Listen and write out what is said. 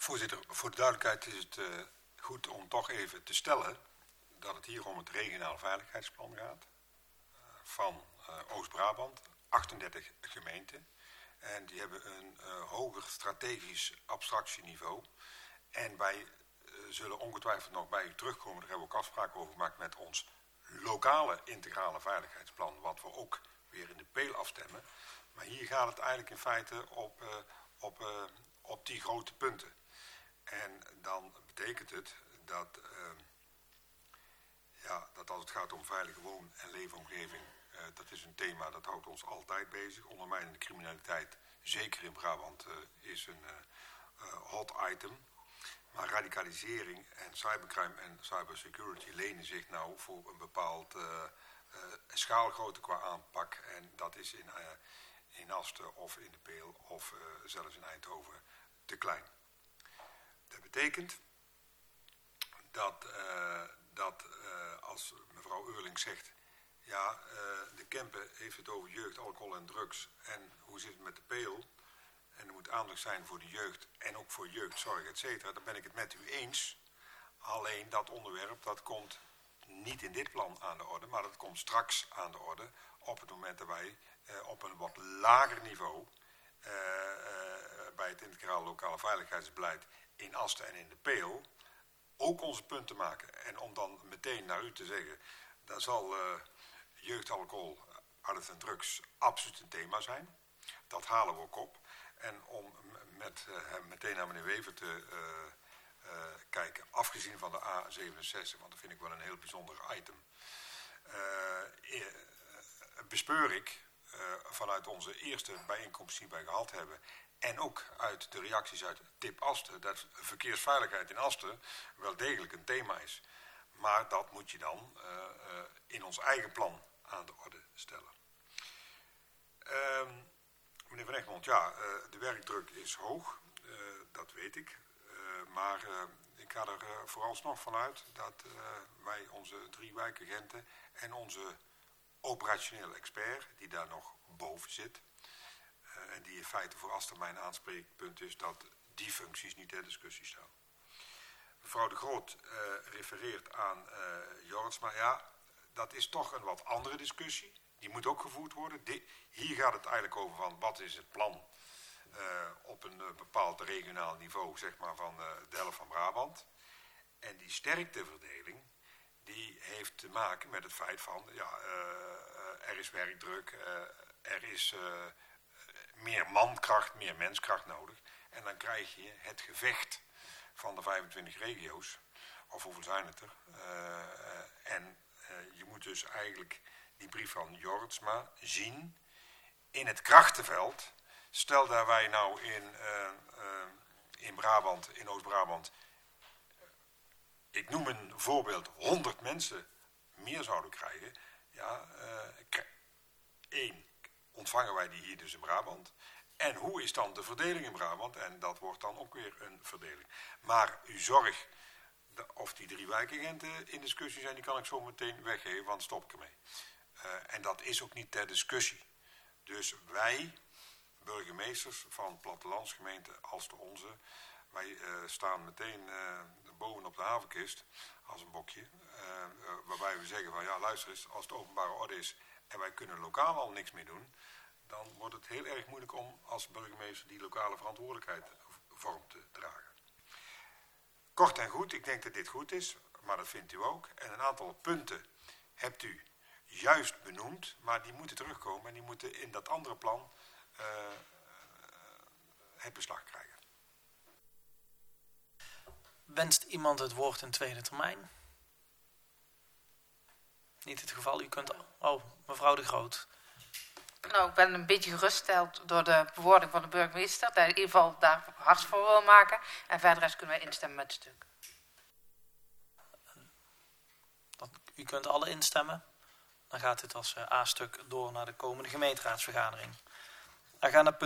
Voorzitter, voor de duidelijkheid is het goed om toch even te stellen dat het hier om het regionaal veiligheidsplan gaat van Oost-Brabant, 38 gemeenten. En die hebben een hoger strategisch abstractieniveau. En wij zullen ongetwijfeld nog bij u terugkomen, daar hebben we ook afspraken over gemaakt met ons lokale integrale veiligheidsplan, wat we ook weer in de peel afstemmen. Maar hier gaat het eigenlijk in feite op die grote punten. En dan betekent het dat, dat als het gaat om veilige woon- en leefomgeving, dat is een thema dat houdt ons altijd bezig. Ondermijnende criminaliteit, zeker in Brabant, is een hot item. Maar radicalisering en cybercrime en cybersecurity lenen zich nou voor een bepaald schaalgrootte qua aanpak. En dat is in Asten of in de Peel of zelfs in Eindhoven te klein. Dat betekent dat als mevrouw Eurling zegt, ja, de Kempen heeft het over jeugd, alcohol en drugs. En hoe zit het met de Peel? En er moet aandacht zijn voor de jeugd en ook voor jeugdzorg, et cetera. Dan ben ik het met u eens. Alleen dat onderwerp, dat komt niet in dit plan aan de orde, maar dat komt straks aan de orde op het moment dat wij op een wat lager niveau bij het integraal lokale veiligheidsbeleid in Asten en in de Peel ook onze punten maken. En om dan meteen naar u te zeggen, daar zal jeugdalcohol, harddrugs en drugs absoluut een thema zijn. Dat halen we ook op. En om meteen naar meneer Wever te kijken, afgezien van de A67, want dat vind ik wel een heel bijzonder item, bespeur ik vanuit onze eerste bijeenkomst die wij gehad hebben en ook uit de reacties uit TIP Asten, dat verkeersveiligheid in Asten wel degelijk een thema is. Maar dat moet je dan in ons eigen plan aan de orde stellen. Meneer Van Egmond, ja, de werkdruk is hoog, dat weet ik. Maar ik ga er vooralsnog vanuit dat wij onze 3 wijkagenten en onze operationele expert, die daar nog boven zit, en die in feite voor Asten mijn aanspreekpunt is, dat die functies niet ter discussie staan. Mevrouw de Groot refereert aan Jorrits, maar ja, dat is toch een wat andere discussie. Die moet ook gevoerd worden. Hier gaat het eigenlijk over van wat is het plan op een bepaald regionaal niveau, zeg maar van de helft van Brabant. En die sterkteverdeling, die heeft te maken met het feit van, ja, er is werkdruk, er is meer mankracht, meer menskracht nodig. En dan krijg je het gevecht van de 25 regio's, of hoeveel zijn het er? En je moet dus eigenlijk die brief van Jorritsma zien in het krachtenveld. Stel dat wij nou in Brabant, in Oost-Brabant, ik noem een voorbeeld, 100 mensen meer zouden krijgen. Ja, 1, ontvangen wij die hier dus in Brabant? En hoe is dan de verdeling in Brabant? En dat wordt dan ook weer een verdeling. Maar uw zorg, of die 3 wijkagenten in discussie zijn, die kan ik zo meteen weggeven, want stop ik ermee. En dat is ook niet ter discussie. Dus wij, burgemeesters van plattelandsgemeenten als de onze, wij staan meteen bovenop de havenkist als een bokje. Waarbij we zeggen van ja, luister eens, als het openbare orde is en wij kunnen lokaal al niks meer doen, dan wordt het heel erg moeilijk om als burgemeester die lokale verantwoordelijkheid vorm te dragen. Kort en goed, ik denk dat dit goed is, maar dat vindt u ook. En een aantal punten hebt u juist benoemd, maar die moeten terugkomen en die moeten in dat andere plan het beslag krijgen. Wenst iemand het woord in tweede termijn? Niet het geval, u kunt... Oh, mevrouw de Groot. Nou, ik ben een beetje gerustgesteld door de bewoording van de burgemeester, dat hij in ieder geval daar hard voor wil maken. En verder kunnen wij instemmen met het stuk. U kunt alle instemmen. Dan gaat dit als A-stuk door naar de komende gemeenteraadsvergadering. Dan gaan we naar punt